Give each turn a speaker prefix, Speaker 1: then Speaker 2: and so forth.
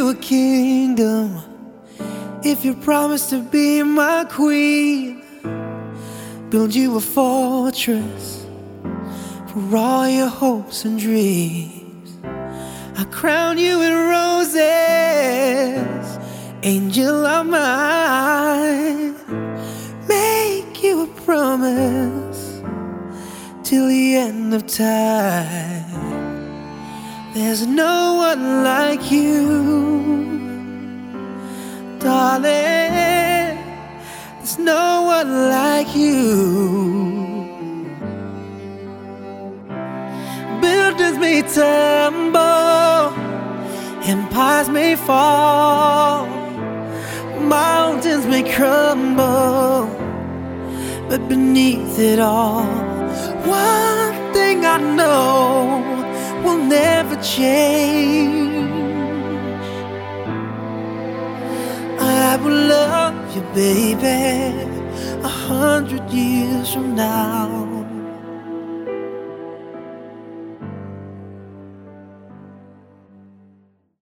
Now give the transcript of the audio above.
Speaker 1: you a kingdom if you promise to be my queen. Build you a fortress for all your hopes and dreams. I crown you with roses, angel of mine. Make you a promise till the end of time. There's no one like you, darling. There's no one like you. Buildings may tumble, empires may fall, mountains may crumble, but beneath it all, one thing I know will never change. I will love you, baby, 100 years from now.